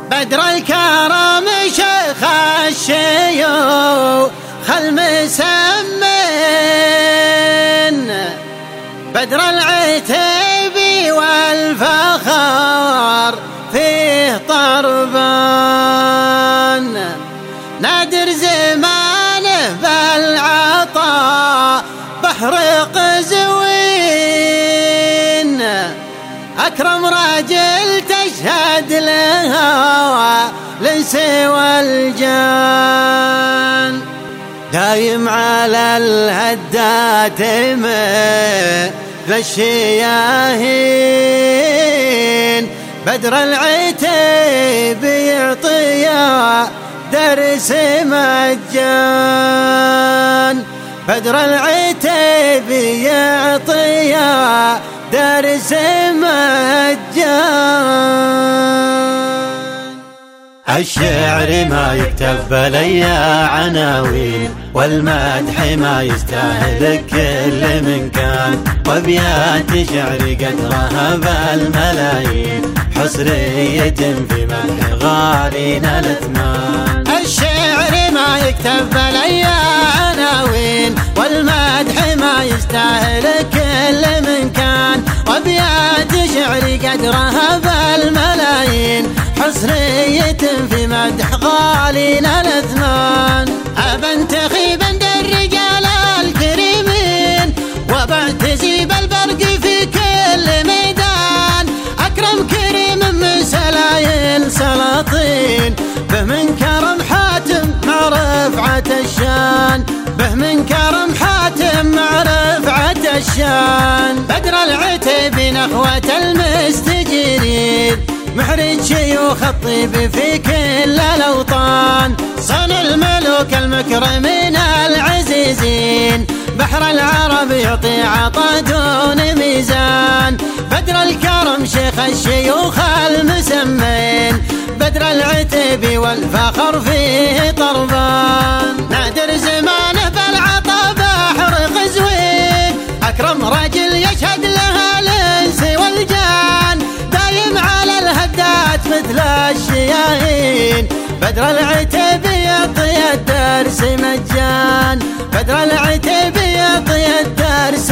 بدر الكرم شيخ الشيوخ المسمن، بدر العتيب والفخر فيه طربان، نادر زمانه بالعطاء بحر قزوين، أكرم راجل تشهد لها الإنس والجان، دايم على الهدات مثل الشياهين، بدر العتيب يعطيها درس مجان، بدر العتيب يعطيها درس مجان. الشعر ما يكتب لي عناوين، والمدح ما يستاهل كل من كان، وابيات شعري قدرها بالملايين، حصرية في مدح غالين الاثمان. الشعر ما يكتب لي عناوين، والمدح ما يستاهل كل من كان، وابيات شعري قدرها بالملايين، حصرية في مدح غالين الاثمان. أبنتخي بند الرجال الكريمين، وبعتزي بالبرق في كل ميدان، أكرم كريم من سلايين سلاطين، به من كرم حاتم مع رفعة الشان، به من كرم حاتم مع رفعة الشان. بدر العتيب نخوة المستجيرين، محرج شيوخ الطيب في كل الأوطان، صن الملوك المكرمين العزيزين، بحر العرب يعطي عطا دون ميزان. بدر الكرم شيخ الشيوخ المسمين، بدر العتيب والفخر فيه طربان، نادر زمانه بالعطا بحر قزوين، أكرم رجل يشهد لها الإنس والجان، دايم على الهدات مثل الشياهين، بدر العتيب يعطي الدرس مجان، بدر العتيب يعطي الدرس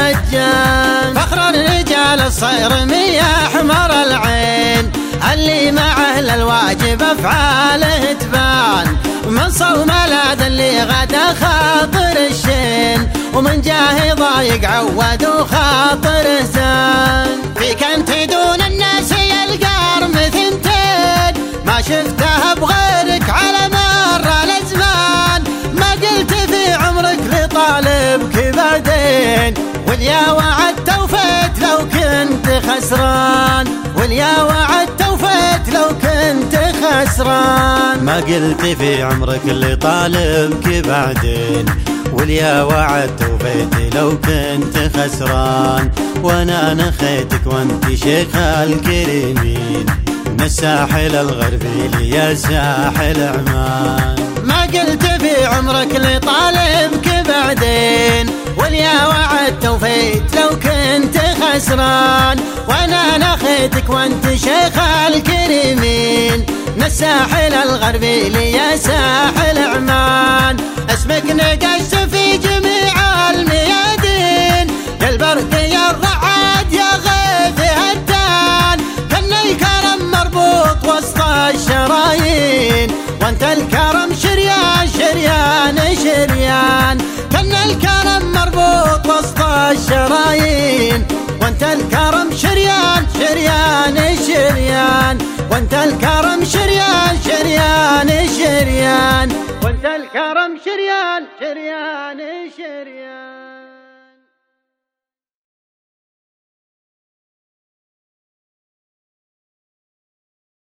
مجان. فخر الرجال الصيرمي أحمر العين، اللي مع أهل الواجب أفعاله تبان، من صوم لاذ اللي غدا خاطر الشين، ومن جاه ضايق عود وخاطر زان. فيك أنت دون الناس يلقى مثنتين، ما شفتها بغيرك على مر الأزمان، ما قلت في عمرك لطالبك بعدين، واليا وعدت وفيت لو كنت خسران، واليا وعدت وفيت لو كنت خسران. ما قلت في عمرك اللي طالبك بعدين، واليا وعدت وفيت لو كنت خسران، وانا نخيتك وانت شيخ الكريمين، من الساحل الغربي ليا ساحل عمان. ما قلت في عمرك اللي طالبك بعدين، واليا وعدت وفيت لو كنت خسران، وانا نخيتك وانت شيخ الكريمين، من الساحل الغربي ليا ساحل عمان. اسمك نقشت في جميع الميادين، يا البرد يا الرعاد يا غيث هدان، كان الكرم مربوط وسط الشرايين، وانت الكرم شريان شريان شريان، كان الكرم مربوط وسط الشرايين، وانت الكرم شريان شريان شريان، وانت الكرم شريان شريان شريان، وانت الكرم شريان شريان شريان.